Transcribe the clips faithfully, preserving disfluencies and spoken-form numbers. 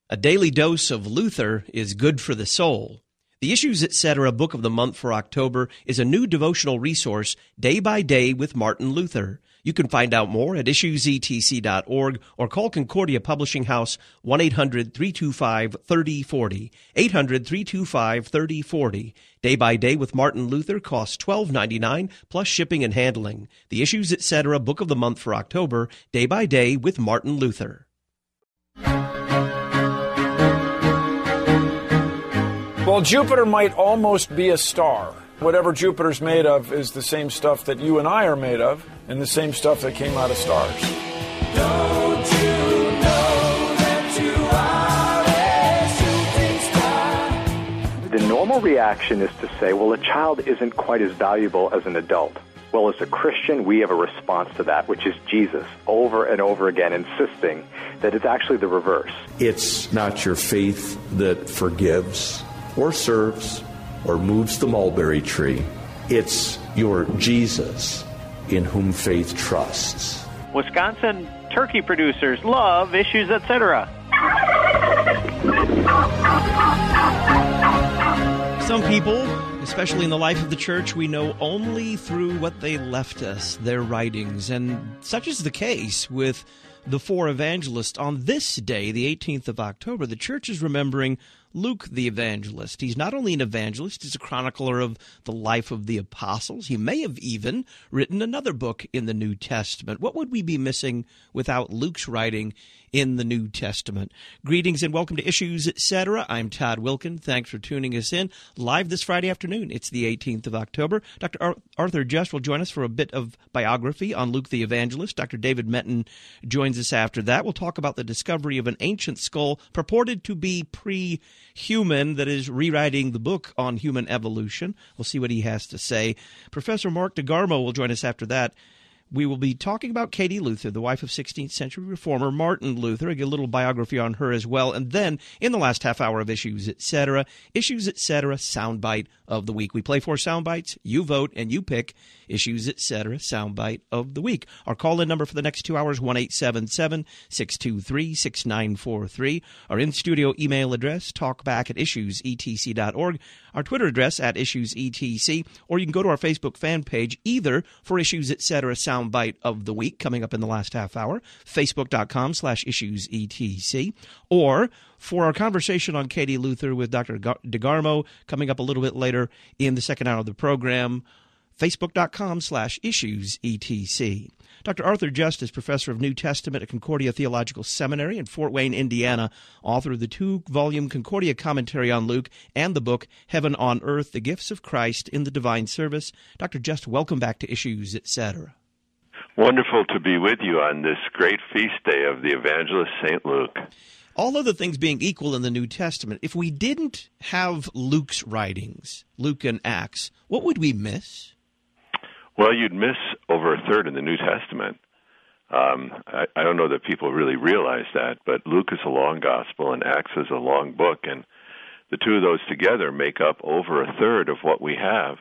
A daily dose of Luther is good for the soul. The Issues Etc. Book of the Month for October is a new devotional resource, day by day with Martin Luther. You can find out more at issues e t c dot org or call Concordia Publishing House one eight hundred three two five three oh four oh, eight hundred three two five three oh four oh. Day by Day with Martin Luther costs twelve ninety-nine plus shipping and handling. The Issues Etc. Book of the Month for October, day by day with Martin Luther. Well, Jupiter might almost be a star. Whatever Jupiter's made of is the same stuff that you and I are made of, and the same stuff that came out of stars. Don't you know that you are a shooting star? The normal reaction is to say, well, a child isn't quite as valuable as an adult. Well, as a Christian, we have a response to that, which is Jesus, over and over again, insisting that it's actually the reverse. It's not your faith that forgives or serves or moves the mulberry tree. It's your Jesus in whom faith trusts. Wisconsin turkey producers love Issues Etc. Some people, especially in the life of the church, we know only through what they left us, their writings. And such is the case with the four evangelists. On this day, the eighteenth of October, the church is remembering Luke the evangelist. He's not only an evangelist, he's a chronicler of the life of the apostles. He may have even written another book in the New Testament. What would we be missing without Luke's writing in the New Testament? Greetings and welcome to Issues Etc. I'm Todd Wilkin. Thanks for tuning us in live this Friday afternoon. It's the eighteenth of October. Doctor Ar- Arthur Just will join us for a bit of biography on Luke the evangelist. Doctor David Menton joins us after that. We'll talk about the discovery of an ancient skull purported to be pre-human that is rewriting the book on human evolution. We'll see what he has to say. Professor Mark DeGarmo will join us after that. We will be talking about Katie Luther, the wife of sixteenth century reformer Martin Luther. I get a little biography on her as well. And then, in the last half hour of Issues Etc., Issues Etc. Soundbite of the Week. We play four soundbites, you vote, and you pick Issues Etc. Soundbite of the Week. Our call-in number for the next two hours, one eight seven seven, six two three, six nine four three. Our in-studio email address, talkback at issues e t c dot org. Our Twitter address, at issues e t c. Or you can go to our Facebook fan page, either for Issues Etc. Soundbite of the Week, coming up in the last half hour, facebook.com slash issues etc, or for our conversation on Katie Luther with Doctor DeGarmo, coming up a little bit later in the second hour of the program, facebook.com slash issues etc. Doctor Arthur Just is professor of New Testament at Concordia Theological Seminary in Fort Wayne, Indiana, author of the two-volume Concordia commentary on Luke and the book Heaven on Earth, The Gifts of Christ in the Divine Service. Doctor Just, welcome back to Issues Etc. Wonderful to be with you on this great feast day of the evangelist Saint Luke. All other things being equal in the New Testament, if we didn't have Luke's writings, Luke and Acts, what would we miss? Well, you'd miss over a third in the New Testament. Um, I, I don't know that people really realize that, but Luke is a long gospel and Acts is a long book, and the two of those together make up over a third of what we have.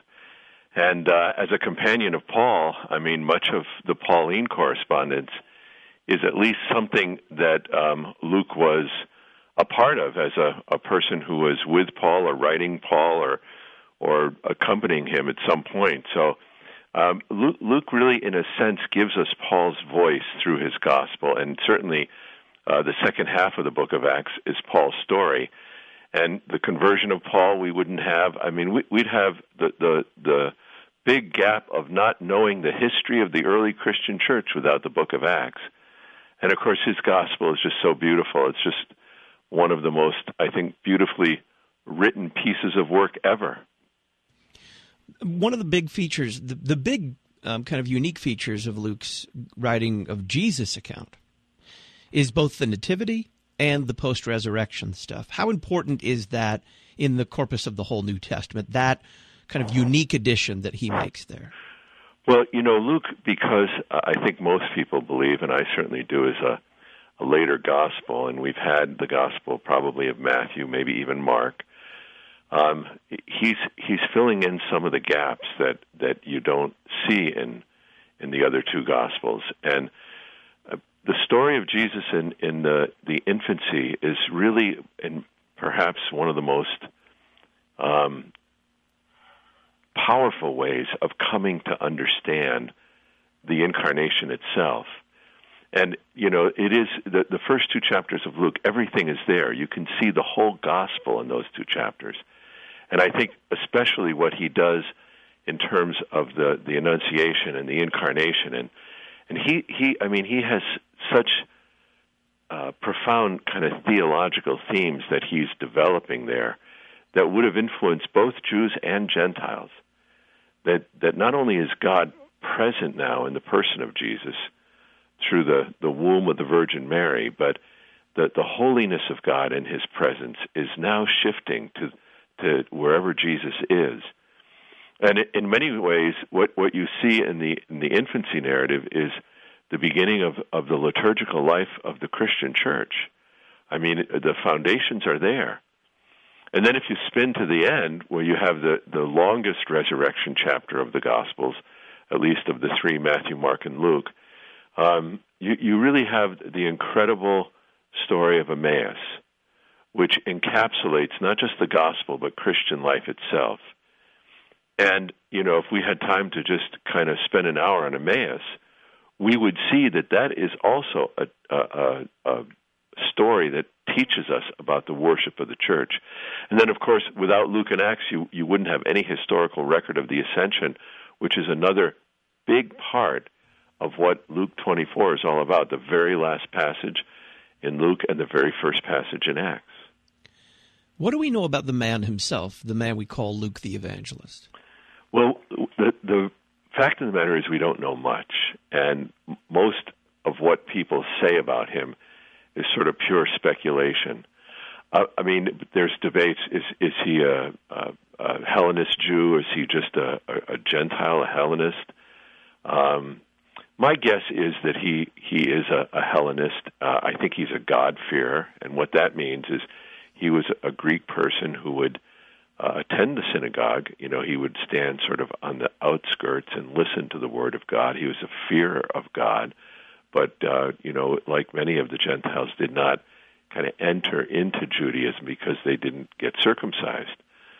And uh, as a companion of Paul, I mean, much of the Pauline correspondence is at least something that um, Luke was a part of as a, a person who was with Paul or writing Paul or or accompanying him at some point. So um, Luke, Luke really, in a sense, gives us Paul's voice through his gospel, and certainly uh, the second half of the book of Acts is Paul's story. And the conversion of Paul, we wouldn't have. I mean, we, we'd have the, the the big gap of not knowing the history of the early Christian church without the book of Acts. And, of course, his gospel is just so beautiful. It's just one of the most, I think, beautifully written pieces of work ever. One of the big features, the, the big um, kind of unique features of Luke's writing of Jesus' account is both the nativity and the post-resurrection stuff. How important is that in the corpus of the whole New Testament, that kind of unique addition that he makes there? Well, you know, Luke, because I think most people believe, and I certainly do, is a, a later gospel, and we've had the gospel probably of Matthew, maybe even Mark. Um, he's he's filling in some of the gaps that, that you don't see in in the other two gospels, and uh, the story of Jesus in, in the, the infancy is really, in perhaps one of the most um, powerful ways of coming to understand the incarnation itself. And, you know, it is the, the first two chapters of Luke, everything is there. You can see the whole gospel in those two chapters. And I think especially what he does in terms of the, the Annunciation and the incarnation. And, and he, he, I mean, he has such uh, profound kind of theological themes that he's developing there that would have influenced both Jews and Gentiles. That, that not only is God present now in the person of Jesus through the, the womb of the Virgin Mary, but the, the holiness of God and his presence is now shifting to, to wherever Jesus is. And in many ways, what, what you see in the, in the infancy narrative is the beginning of, of the liturgical life of the Christian church. I mean, the foundations are there. And then if you spin to the end, where you have the, the longest resurrection chapter of the Gospels, at least of the three, Matthew, Mark, and Luke, um, you, you really have the incredible story of Emmaus, which encapsulates not just the gospel, but Christian life itself. And, you know, if we had time to just kind of spend an hour on Emmaus, we would see that that is also a, a, a story that teaches us about the worship of the church. And then, of course, without Luke and Acts, you, you wouldn't have any historical record of the Ascension, which is another big part of what Luke twenty-four is all about, the very last passage in Luke and the very first passage in Acts. What do we know about the man himself, the man we call Luke the Evangelist? Well, the, the fact of the matter is we don't know much, and most of what people say about him is sort of pure speculation. Uh, I mean, there's debates, is is he a, a, a Hellenist Jew, is he just a, a, a Gentile, a Hellenist? Um, my guess is that he, he is a, a Hellenist. Uh, I think he's a God-fearer, and what that means is he was a Greek person who would uh, attend the synagogue. You know, he would stand sort of on the outskirts and listen to the Word of God. He was a fearer of God, but, uh, you know, like many of the Gentiles, did not kind of enter into Judaism because they didn't get circumcised.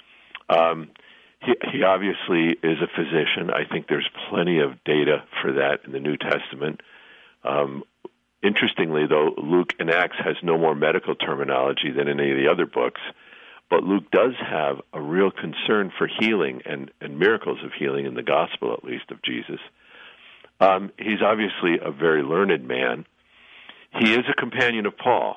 Um, he, he obviously is a physician. I think there's plenty of data for that in the New Testament. Um, interestingly, though, Luke in Acts has no more medical terminology than any of the other books, but Luke does have a real concern for healing and, and miracles of healing in the gospel, at least, of Jesus. Um, he's obviously a very learned man. He is a companion of Paul.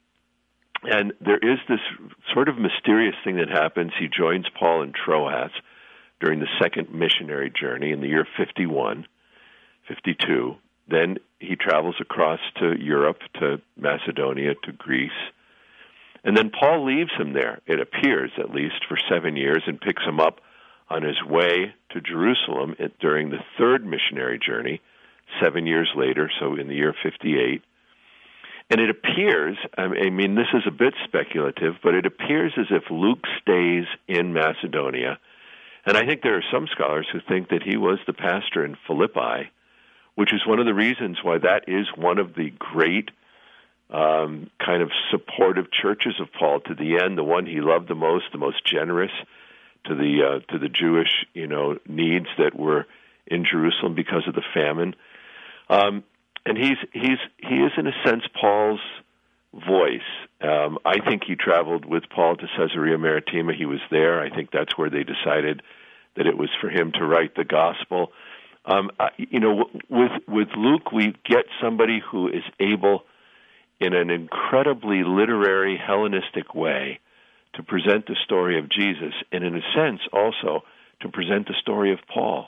And there is this sort of mysterious thing that happens. He joins Paul in Troas during the second missionary journey in the year fifty-one, fifty-two. Then he travels across to Europe, to Macedonia, to Greece. And then Paul leaves him there, it appears, at least, for seven years and picks him up on his way to Jerusalem during the third missionary journey, seven years later, so in the year fifty-eight. And it appears, I mean, this is a bit speculative, but it appears as if Luke stays in Macedonia. And I think there are some scholars who think that he was the pastor in Philippi, which is one of the reasons why that is one of the great um, kind of supportive churches of Paul to the end, the one he loved the most, the most generous to the uh, to the Jewish, you know, needs that were in Jerusalem because of the famine. Um, and he's he's he is in a sense Paul's voice. Um, I think he traveled with Paul to Caesarea Maritima. He was there. I think that's where they decided that it was for him to write the gospel. Um, you know, with with Luke, we get somebody who is able, in an incredibly literary Hellenistic way, to present the story of Jesus, and in a sense also to present the story of Paul.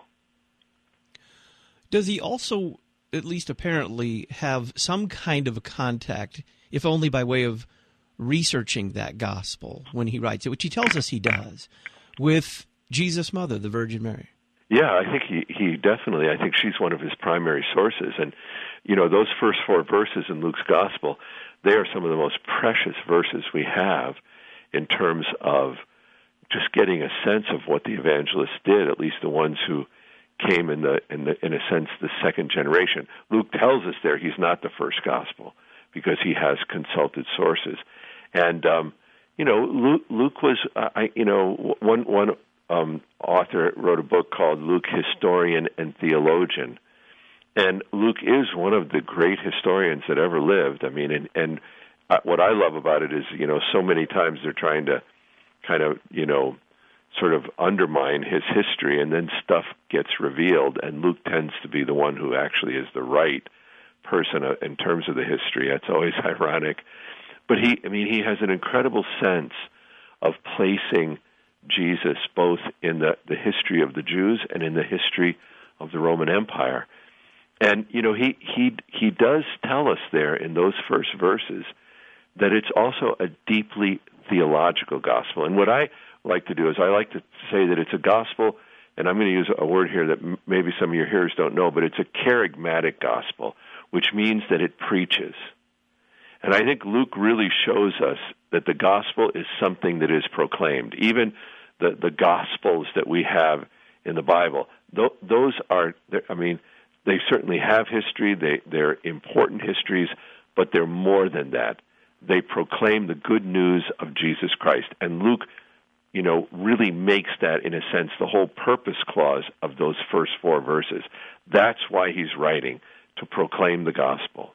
Does he also, at least apparently, have some kind of a contact, if only by way of researching that gospel when he writes it, which he tells us he does, with Jesus' mother, the Virgin Mary? Yeah, I think he, he definitely, I think she's one of his primary sources. And, you know, those first four verses in Luke's gospel, they are some of the most precious verses we have in terms of just getting a sense of what the evangelists did, at least the ones who came in the in the in a sense the second generation. Luke tells us there he's not the first gospel because he has consulted sources, and um, you know Luke, Luke was uh, I you know one one um, author wrote a book called Luke, Historian and Theologian, and Luke is one of the great historians that ever lived. I mean, and and uh, what I love about it is you know so many times they're trying to kind of you know. sort of undermine his history, and then stuff gets revealed, and Luke tends to be the one who actually is the right person in terms of the history. That's always ironic. But he, I mean, he has an incredible sense of placing Jesus both in the, the history of the Jews and in the history of the Roman Empire. And, you know, he, he, he does tell us there in those first verses that it's also a deeply theological gospel. And what I like to do is I like to say that it's a gospel, and I'm going to use a word here that m- maybe some of your hearers don't know, but it's a charismatic gospel, which means that it preaches. And I think Luke really shows us that the gospel is something that is proclaimed. Even the, the gospels that we have in the Bible, th- those are, I mean, they certainly have history, they, they're important histories, but they're more than that. They proclaim the good news of Jesus Christ. And Luke you know, really makes that, in a sense, the whole purpose clause of those first four verses. That's why he's writing, to proclaim the gospel.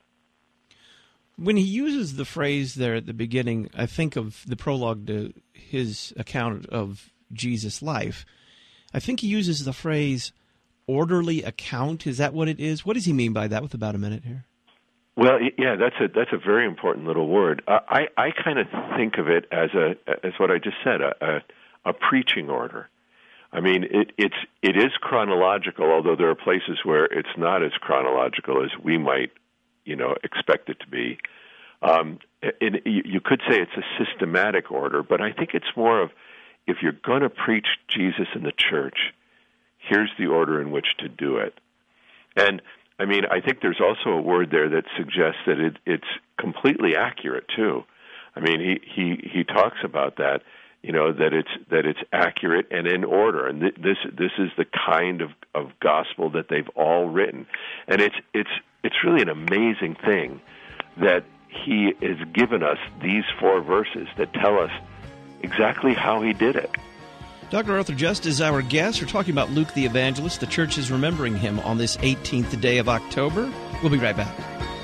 When he uses the phrase there at the beginning, I think of the prologue to his account of Jesus' life. I think he uses the phrase orderly account. Is that what it is? What does he mean by that with about a minute here? Well, yeah, that's a that's a very important little word. Uh, I I kind of think of it as a as what I just said, a, a a preaching order. I mean, it it's it is chronological, although there are places where it's not as chronological as we might, you know, expect it to be. Um, it, you could say it's a systematic order, but I think it's more of, if you're going to preach Jesus in the church, here's the order in which to do it. And I mean, I think there's also a word there that suggests that it, it's completely accurate too. I mean, he, he, he talks about that, you know, that it's that it's accurate and in order, and th- this this is the kind of, of gospel that they've all written, and it's it's it's really an amazing thing that he has given us these four verses that tell us exactly how he did it. Doctor Arthur Just is our guest. We're talking about Luke the Evangelist. The church is remembering him on this eighteenth day of October. We'll be right back.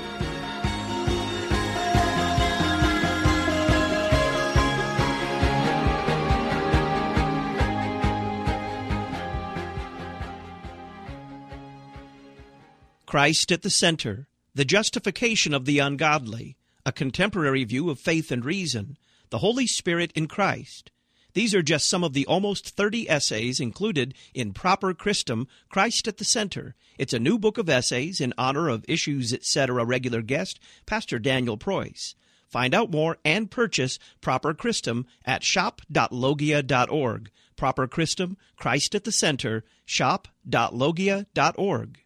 Christ at the Center, the justification of the ungodly, a contemporary view of faith and reason, the Holy Spirit in Christ. These are just some of the almost thirty essays included in Proper Christum, Christ at the Center. It's a new book of essays in honor of Issues et cetera regular guest, Pastor Daniel Preuss. Find out more and purchase Proper Christum at shop dot logia dot org. Proper Christum, Christ at the Center, shop dot logia dot org.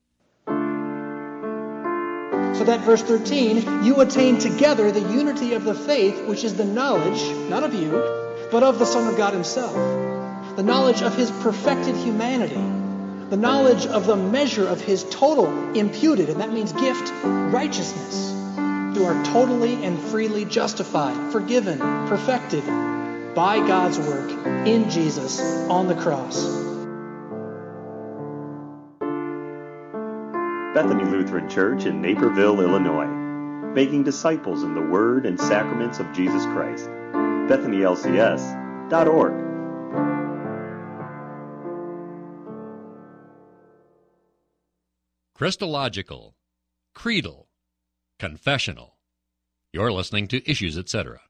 So that verse thirteen, you attain together the unity of the faith, which is the knowledge, not of you, but of the Son of God himself, the knowledge of his perfected humanity, the knowledge of the measure of his total imputed, and that means gift, righteousness. You are totally and freely justified, forgiven, perfected by God's work in Jesus on the cross. Bethany Lutheran Church in Naperville, Illinois, making disciples in the Word and sacraments of Jesus Christ. Bethany L C S dot org. Christological, creedal, confessional. You're listening to Issues et cetera.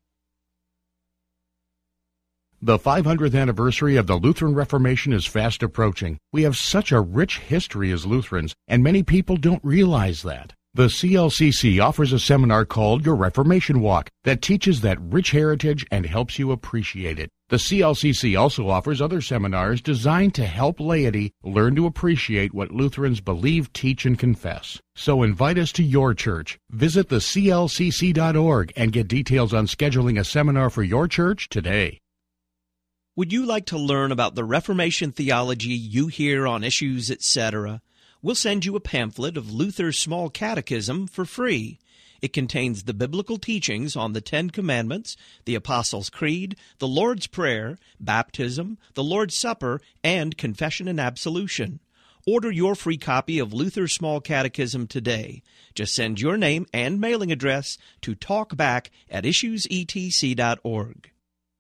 The five hundredth anniversary of the Lutheran Reformation is fast approaching. We have such a rich history as Lutherans, and many people don't realize that. The C L C C offers a seminar called Your Reformation Walk that teaches that rich heritage and helps you appreciate it. The C L C C also offers other seminars designed to help laity learn to appreciate what Lutherans believe, teach, and confess. So invite us to your church. Visit the C L C C dot org and get details on scheduling a seminar for your church today. Would you like to learn about the Reformation theology you hear on Issues, et cetera? We'll send you a pamphlet of Luther's Small Catechism for free. It contains the biblical teachings on the Ten Commandments, the Apostles' Creed, the Lord's Prayer, baptism, the Lord's Supper, and confession and absolution. Order your free copy of Luther's Small Catechism today. Just send your name and mailing address to talkback at issues e t c dot org.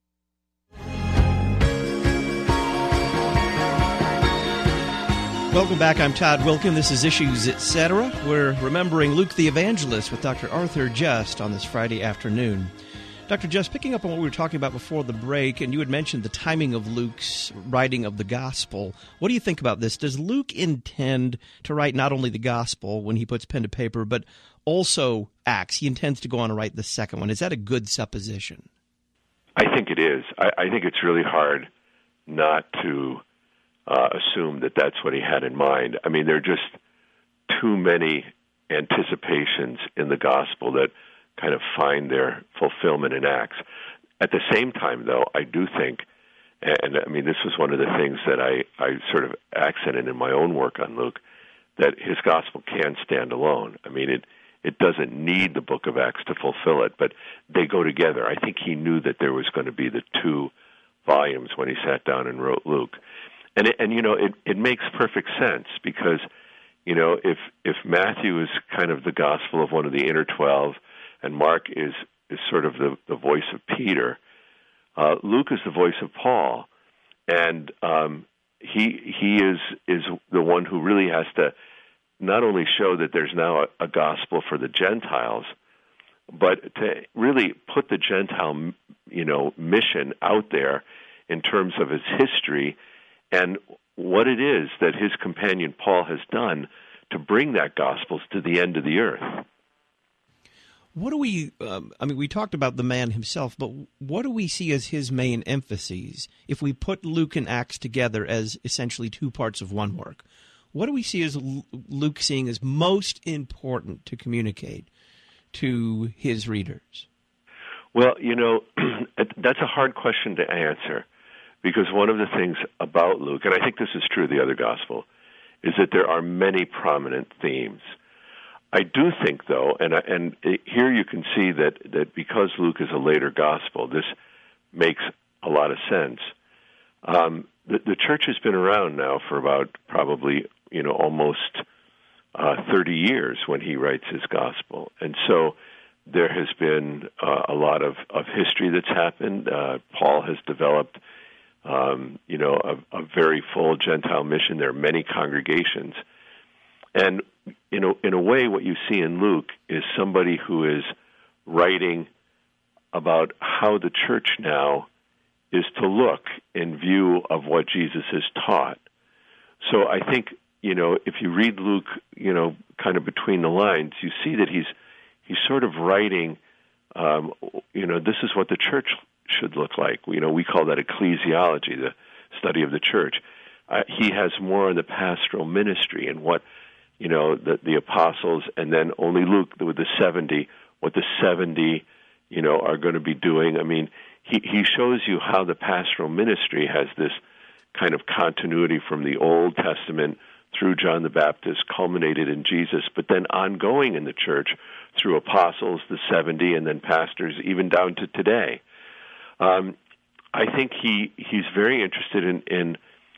Welcome back. I'm Todd Wilkin. This is Issues, et cetera. We're remembering Luke the Evangelist with Doctor Arthur Just on this Friday afternoon. Doctor Just, picking up on what we were talking about before the break, and you had mentioned the timing of Luke's writing of the Gospel. What do you think about this? Does Luke intend to write not only the Gospel when he puts pen to paper, but also Acts? He intends to go on and write the second one. Is that a good supposition? I think it is. I, I think it's really hard not to uh, assume that that's what he had in mind. I mean, there are just too many anticipations in the Gospel that kind of find their fulfillment in Acts. At the same time, though, I do think, and I mean, this was one of the things that I, I sort of accented in my own work on Luke, that his Gospel can stand alone. I mean, it it doesn't need the book of Acts to fulfill it, but they go together. I think he knew that there was going to be the two volumes when he sat down and wrote Luke. And, it, and you know, it, it makes perfect sense because, you know, if if Matthew is kind of the gospel of one of the inner twelve, and Mark is, is sort of the, the voice of Peter, uh, Luke is the voice of Paul, and um, he he is is the one who really has to not only show that there's now a, a gospel for the Gentiles, but to really put the Gentile, you know, mission out there in terms of its history and what it is that his companion Paul has done to bring that gospel to the end of the earth. What do we, um, I mean, we talked about the man himself, but what do we see as his main emphases if we put Luke and Acts together as essentially two parts of one work? What do we see as Luke seeing as most important to communicate to his readers? Well, you know, that's a hard question to answer because one of the things about Luke, and I think this is true of the other gospel, is that there are many prominent themes. I do think, though, and and here you can see that, that because Luke is a later gospel, this makes a lot of sense. Um, the, the church has been around now for about probably, you know, almost uh, thirty years when he writes his gospel. And so there has been uh, a lot of, of history that's happened. Uh, Paul has developed, um, you know, a, a very full Gentile mission. There are many congregations. And you know, in a way, what you see in Luke is somebody who is writing about how the church now is to look in view of what Jesus has taught. So I think, you know, if you read Luke, you know, kind of between the lines, you see that he's he's sort of writing, um, you know, this is what the church should look like. You know, we call that ecclesiology, the study of the church. Uh, he has more on the pastoral ministry and what, you know, the, the apostles, and then only Luke with the seventy, what the seventy, you know, are going to be doing. I mean, he, he shows you how the pastoral ministry has this kind of continuity from the Old Testament through John the Baptist, culminated in Jesus, but then ongoing in the church through apostles, the seventy, and then pastors, even down to today. Um, I think he he's very interested in, in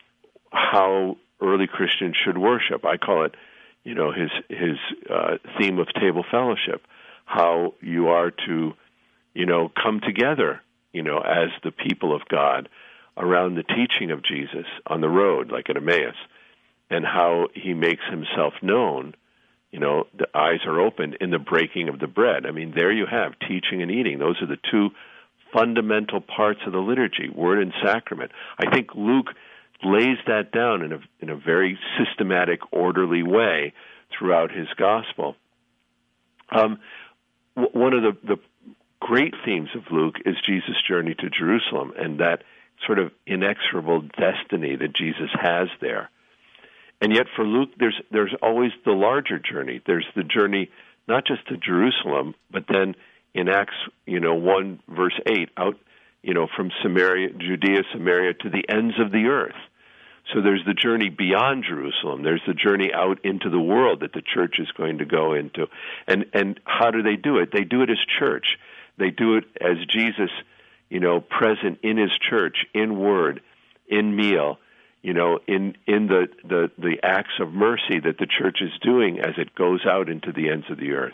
how early Christians should worship. I call it, you know, his his uh, theme of table fellowship, how you are to, you know, come together, you know, as the people of God around the teaching of Jesus on the road, like at Emmaus, and how he makes himself known, you know, the eyes are opened in the breaking of the bread. I mean, there you have teaching and eating. Those are the two fundamental parts of the liturgy, word and sacrament. I think Luke lays that down in a in a very systematic, orderly way throughout his gospel. Um, w- one of the, the great themes of Luke is Jesus' journey to Jerusalem and that sort of inexorable destiny that Jesus has there. And yet for Luke, there's there's always the larger journey. There's the journey not just to Jerusalem, but then in Acts, you know, one verse eight, out you know, from Samaria, Judea, Samaria, to the ends of the earth. So there's the journey beyond Jerusalem. There's the journey out into the world that the church is going to go into. And and how do they do it? They do it as church. They do it as Jesus, you know, present in his church, in word, in meal, you know, in, in the, the, the acts of mercy that the church is doing as it goes out into the ends of the earth.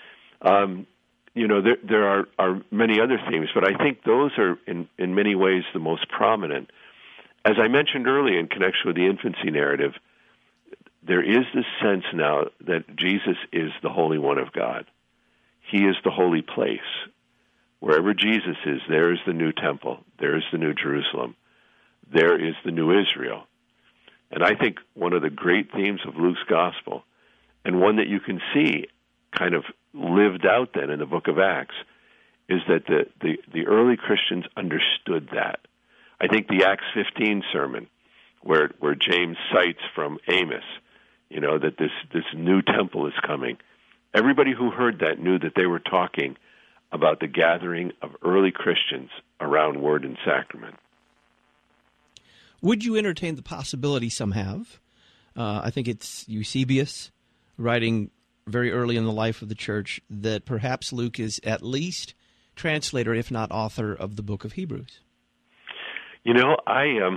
Um, you know, there, there are, are many other themes, but I think those are in, in many ways the most prominent. As I mentioned earlier in connection with the infancy narrative, there is this sense now that Jesus is the Holy One of God. He is the holy place. Wherever Jesus is, there is the new temple. There is the new Jerusalem. There is the new Israel. And I think one of the great themes of Luke's gospel, and one that you can see kind of lived out then in the book of Acts, is that the, the, the early Christians understood that. I think the Acts fifteen sermon, where where James cites from Amos, you know, that this, this new temple is coming, everybody who heard that knew that they were talking about the gathering of early Christians around word and sacrament. Would you entertain the possibility, some have, uh, I think it's Eusebius writing very early in the life of the church, that perhaps Luke is at least translator, if not author, of the book of Hebrews? You know, I um,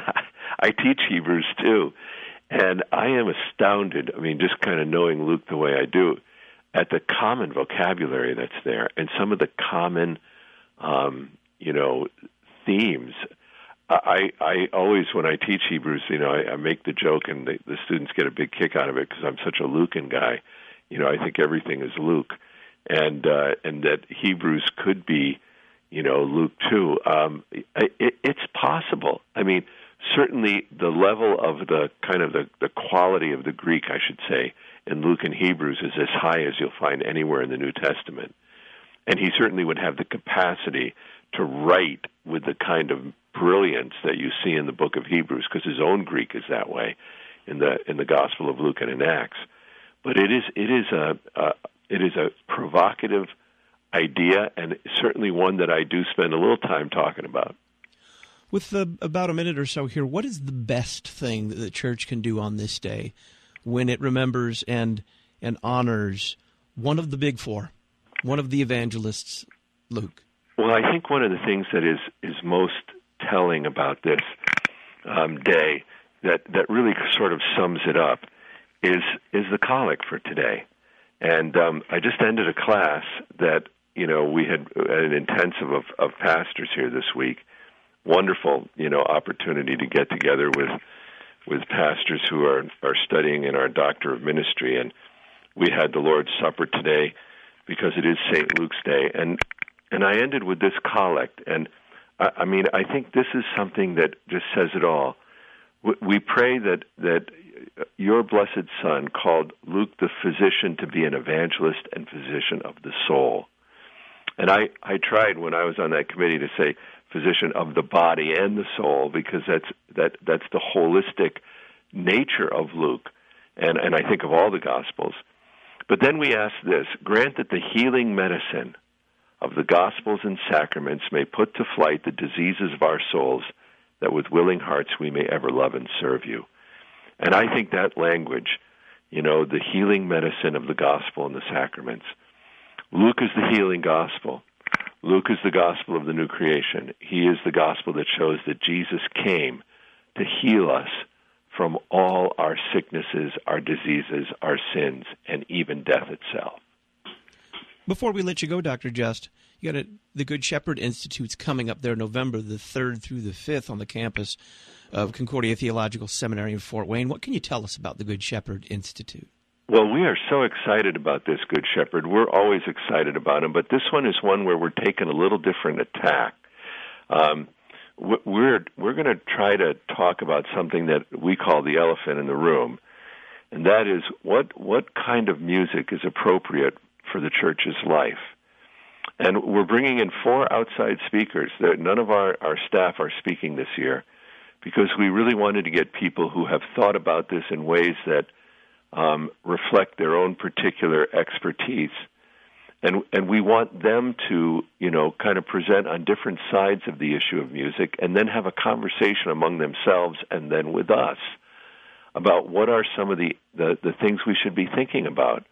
I teach Hebrews too, and I am astounded, I mean, just kind of knowing Luke the way I do, at the common vocabulary that's there and some of the common, um, you know, themes. I, I always, when I teach Hebrews, you know, I, I make the joke, and the, the students get a big kick out of it because I'm such a Lucan guy. You know, I think everything is Luke, and uh, and that Hebrews could be, you know, Luke too. Um, it, it's possible. I mean, certainly the level of the kind of the, the quality of the Greek, I should say, in Luke and Hebrews is as high as you'll find anywhere in the New Testament. And he certainly would have the capacity to write with the kind of brilliance that you see in the book of Hebrews, because his own Greek is that way in the in the Gospel of Luke and in Acts. But it is it is a, a it is a provocative idea, and certainly one that I do spend a little time talking about. With the, about a minute or so here, what is the best thing that the church can do on this day when it remembers and and honors one of the big four, one of the evangelists, Luke? Well, I think one of the things that is, is most telling about this um, day, that, that really sort of sums it up, is is the collect for today. And um, I just ended a class that, you know, we had an intensive of, of pastors here this week. Wonderful, you know, opportunity to get together with with pastors who are, are studying in our Doctor of Ministry. And we had the Lord's Supper today because it is Saint Luke's Day. And and I ended with this collect. And, I, I mean, I think this is something that just says it all. We, we pray that, that your blessed Son called Luke the physician to be an evangelist and physician of the soul. And I, I tried when I was on that committee to say physician of the body and the soul, because that's that that's the holistic nature of Luke, and, and I think of all the Gospels. But then we ask this: grant that the healing medicine of the Gospels and sacraments may put to flight the diseases of our souls, that with willing hearts we may ever love and serve you. And I think that language, you know, the healing medicine of the Gospel and the sacraments. Luke is the healing gospel. Luke is the gospel of the new creation. He is the gospel that shows that Jesus came to heal us from all our sicknesses, our diseases, our sins, and even death itself. Before we let you go, Doctor Just, you got a, the Good Shepherd Institute's coming up there November the third through the fifth on the campus of Concordia Theological Seminary in Fort Wayne. What can you tell us about the Good Shepherd Institute? Well, we are so excited about this Good Shepherd. We're always excited about him, but this one is one where we're taking a little different attack. Um, we're we're going to try to talk about something that we call the elephant in the room, and that is what what kind of music is appropriate for the church's life. And we're bringing in four outside speakers. None of our, our staff are speaking this year because we really wanted to get people who have thought about this in ways that Um, reflect their own particular expertise. And and we want them to, you know, kind of present on different sides of the issue of music and then have a conversation among themselves and then with us about what are some of the, the, the things we should be thinking about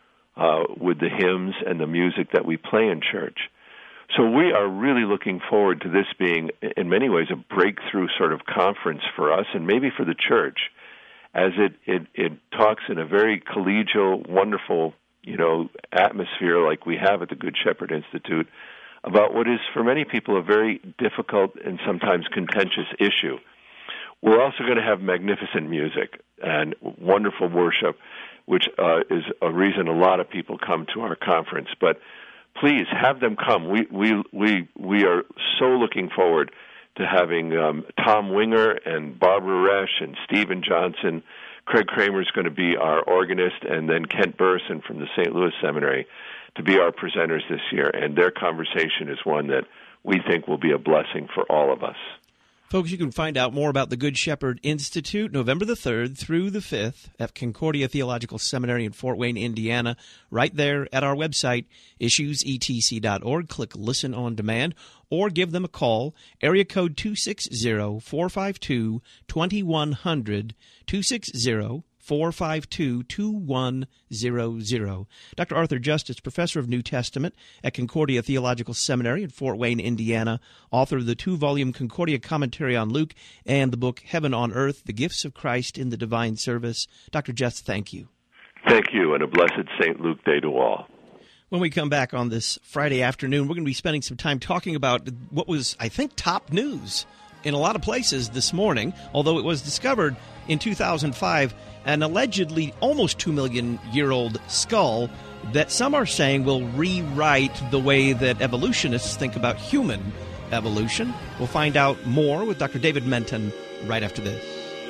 uh, with the hymns and the music that we play in church. So we are really looking forward to this being, in many ways, a breakthrough sort of conference for us and maybe for the church, as it, it, it talks in a very collegial, wonderful, you know, atmosphere like we have at the Good Shepherd Institute about what is, for many people, a very difficult and sometimes contentious issue. We're also going to have magnificent music and wonderful worship, which uh, is a reason a lot of people come to our conference. But please have them come. We we we we are so looking forward to having um, Tom Winger and Barbara Resch and Stephen Johnson. Craig Kramer is going to be our organist, and then Kent Burson from the Saint Louis Seminary to be our presenters this year. And their conversation is one that we think will be a blessing for all of us. Folks, you can find out more about the Good Shepherd Institute November the third through the fifth at Concordia Theological Seminary in Fort Wayne, Indiana, right there at our website, issues e t c dot org. Click Listen on Demand, or give them a call, area code two six zero, four five two, two one zero zero, two six zero, four five two, two one zero zero. Doctor Arthur Justice, professor of New Testament at Concordia Theological Seminary in Fort Wayne, Indiana, author of the two-volume Concordia Commentary on Luke and the book Heaven on Earth, The Gifts of Christ in the Divine Service. Doctor Justice, thank you. Thank you, and a blessed Saint Luke Day to all. When we come back on this Friday afternoon, we're going to be spending some time talking about what was, I think, top news in a lot of places this morning, although it was discovered in two thousand five, an allegedly almost two million year old skull that some are saying will rewrite the way that evolutionists think about human evolution. We'll find out more with Doctor David Menton right after this.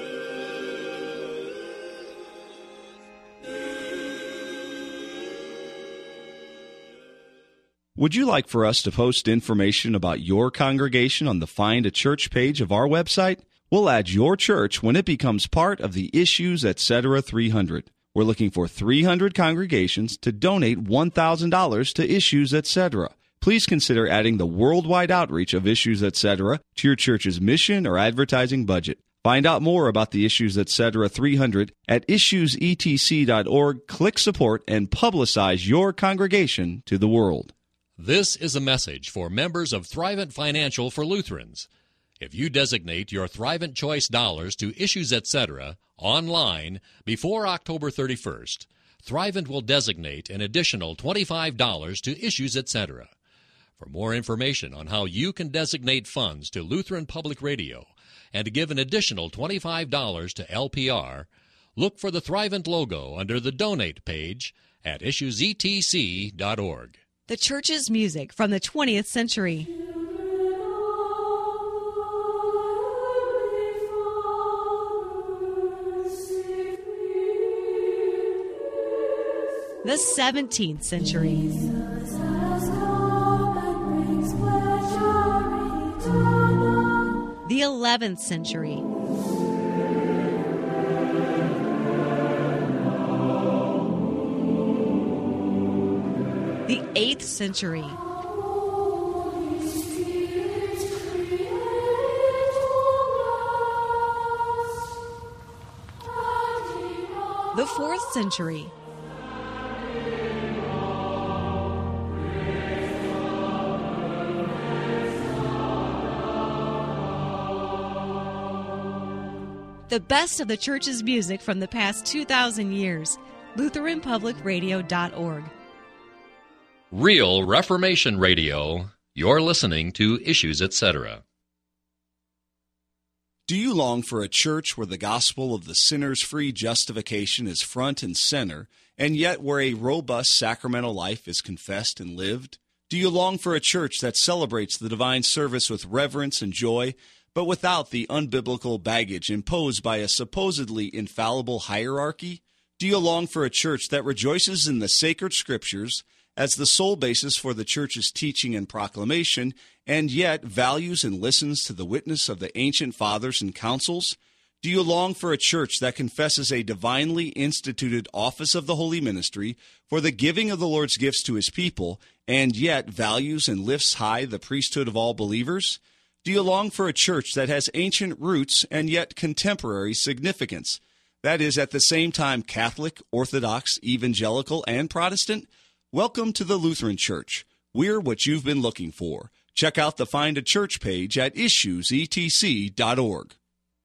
Would you like for us to post information about your congregation on the Find a Church page of our website? We'll add your church when it becomes part of the Issues Etc. three hundred. We're looking for three hundred congregations to donate one thousand dollars to Issues Etc. Please consider adding the worldwide outreach of Issues Etc. to your church's mission or advertising budget. Find out more about the Issues Etc. three hundred at issues e t c dot org. Click Support and publicize your congregation to the world. This is a message for members of Thrivent Financial for Lutherans. If you designate your Thrivent Choice dollars to Issues Etc. online before October thirty-first, Thrivent will designate an additional twenty-five dollars to Issues Etc. For more information on how you can designate funds to Lutheran Public Radio and to give an additional twenty-five dollars to L P R, look for the Thrivent logo under the Donate page at issues e t c dot org. The church's music from the twentieth century. The seventeenth century. The eleventh century. The eighth century. The fourth century. The best of the church's music from the past two thousand years. Lutheran Public Radio dot org. Real Reformation Radio. You're listening to Issues Etc. Do you long for a church where the gospel of the sinner's free justification is front and center, and yet where a robust sacramental life is confessed and lived? Do you long for a church that celebrates the divine service with reverence and joy, but without the unbiblical baggage imposed by a supposedly infallible hierarchy? Do you long for a church that rejoices in the sacred scriptures as the sole basis for the church's teaching and proclamation, and yet values and listens to the witness of the ancient fathers and councils? Do you long for a church that confesses a divinely instituted office of the holy ministry for the giving of the Lord's gifts to his people, and yet values and lifts high the priesthood of all believers? Do you long for a church that has ancient roots and yet contemporary significance? That is, at the same time Catholic, Orthodox, Evangelical, and Protestant? Welcome to the Lutheran Church. We're what you've been looking for. Check out the Find a Church page at issues e t c dot org.